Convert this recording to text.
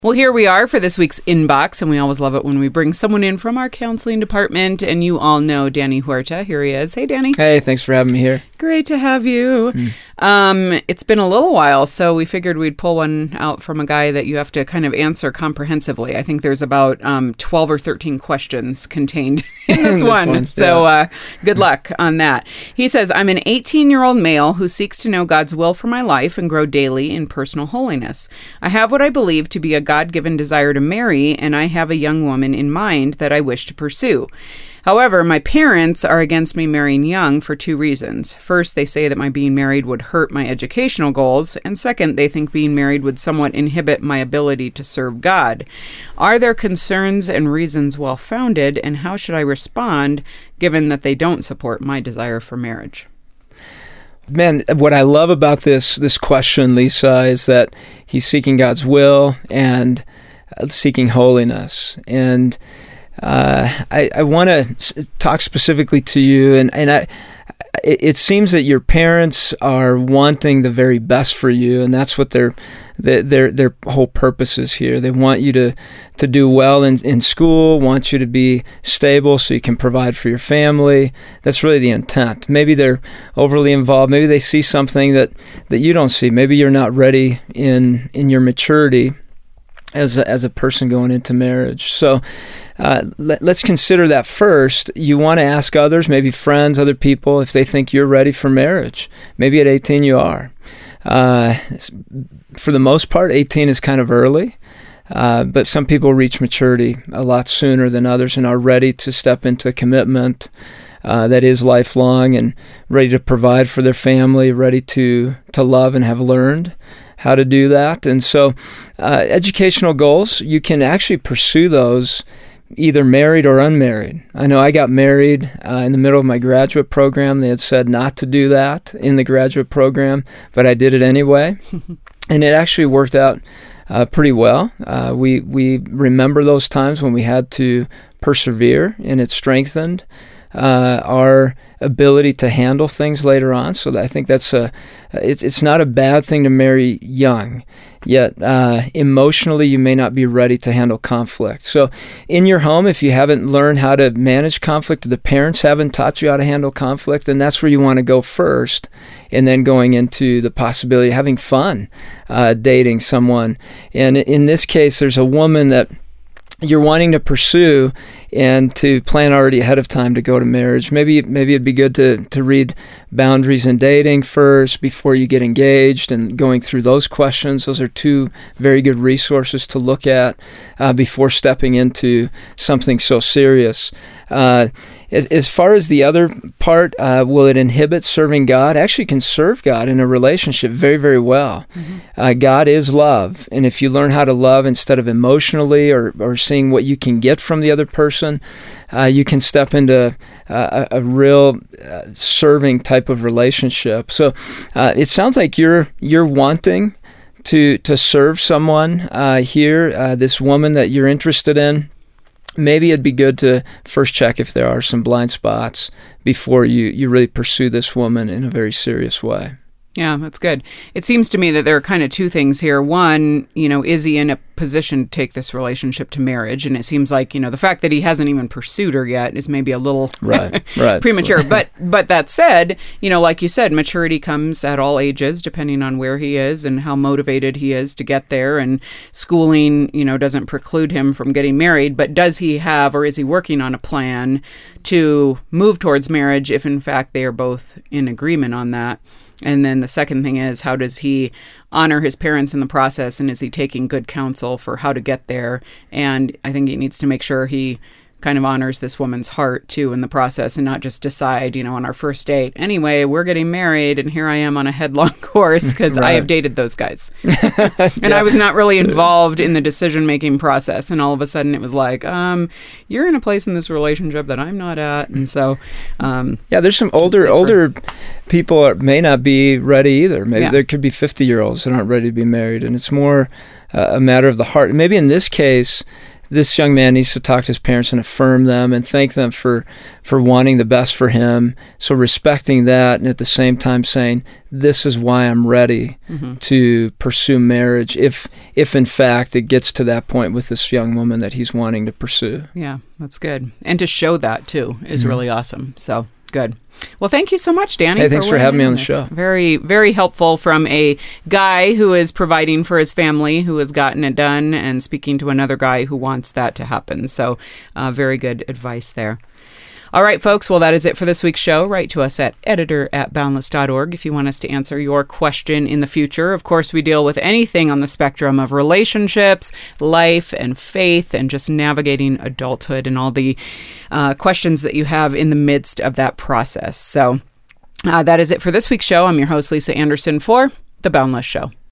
Well, here we are for this week's Inbox, and we always love it when we bring someone in from our counseling department, and you all know Danny Huerta. Here he is. Hey, Danny. Hey, thanks for having me here. Great to have you. It's been a little while, so we figured we'd pull one out from a guy that you have to kind of answer comprehensively. I think there's about 12 or 13 questions contained in this one, so good luck on that. He says, I'm an 18-year-old male who seeks to know God's will for my life and grow daily in personal holiness. I have what I believe to be a God-given desire to marry, and I have a young woman in mind that I wish to pursue. However, my parents are against me marrying young for two reasons. First, they say that my being married would hurt my educational goals, and second, they think being married would somewhat inhibit my ability to serve God. Are their concerns and reasons well-founded, and how should I respond given that they don't support my desire for marriage? Man, what I love about this question, Lisa, is that he's seeking God's will and seeking holiness. And I want to talk specifically to you, and it seems that your parents are wanting the very best for you, and that's what their whole purpose is here. They want you to do well in school, want you to be stable so you can provide for your family. That's really the intent. Maybe they're overly involved. Maybe they see something that you don't see. Maybe you're not ready in your maturity as a person going into marriage. So let's consider that first. You want to ask others, maybe friends, other people, if they think you're ready for marriage. Maybe at 18 you are. For the most part, 18 is kind of early, but some people reach maturity a lot sooner than others and are ready to step into a commitment that is lifelong and ready to provide for their family, ready to love and have learned how to do that. And so educational goals, you can actually pursue those either married or unmarried. I know I got married in the middle of my graduate program. They had said not to do that in the graduate program, but I did it anyway. And it actually worked out pretty well. We remember those times when we had to persevere, and it strengthened our ability to handle things later on. So I think that's it's not a bad thing to marry young, yet emotionally you may not be ready to handle conflict. So in your home, if you haven't learned how to manage conflict, or the parents haven't taught you how to handle conflict, then that's where you want to go first, and then going into the possibility of having fun dating someone. And in this case, there's a woman that you're wanting to pursue and to plan already ahead of time to go to marriage. Maybe it'd be good to read Boundaries in Dating first before you get engaged, and going through those questions. Those are two very good resources to look at before stepping into something so serious. As far as the other part, will it inhibit serving God? Actually, can serve God in a relationship very, very well. Mm-hmm. God is love, and if you learn how to love instead of emotionally or seeing what you can get from the other person, you can step into a real serving type of relationship. So it sounds like you're wanting to serve someone here, this woman that you're interested in. Maybe it'd be good to first check if there are some blind spots before you really pursue this woman in a very serious way. Yeah, that's good. It seems to me that there are kind of two things here. One, is he in a position to take this relationship to marriage? And it seems like, the fact that he hasn't even pursued her yet is maybe a little right. premature. But that said, like you said, maturity comes at all ages, depending on where he is and how motivated he is to get there. And schooling, doesn't preclude him from getting married. But does he have, or is he working on a plan to move towards marriage if, in fact, they are both in agreement on that? And then the second thing is, how does he honor his parents in the process, and is he taking good counsel for how to get there? And I think he needs to make sure he kind of honors this woman's heart too in the process, and not just decide, on our first date, anyway, we're getting married and here I am on a headlong course, because right. I have dated those guys. And I was not really involved in the decision-making process. And all of a sudden it was like, you're in a place in this relationship that I'm not at. And so, there's some older people may not be ready either. Maybe there could be 50-year-olds that aren't ready to be married. And it's more a matter of the heart. Maybe in this case, this young man needs to talk to his parents and affirm them and thank them for wanting the best for him. So respecting that, and at the same time saying, this is why I'm ready to pursue marriage, if in fact it gets to that point with this young woman that he's wanting to pursue. Yeah, that's good. And to show that too is really awesome. So good. Well, thank you so much, Danny. Hey, thanks for having me on the show. Very, very helpful from a guy who is providing for his family, who has gotten it done, and speaking to another guy who wants that to happen. So very good advice there. All right, folks. Well, that is it for this week's show. Write to us at editor@boundless.org if you want us to answer your question in the future. Of course, we deal with anything on the spectrum of relationships, life, and faith, and just navigating adulthood and all the questions that you have in the midst of that process. So that is it for this week's show. I'm your host, Lisa Anderson, for The Boundless Show.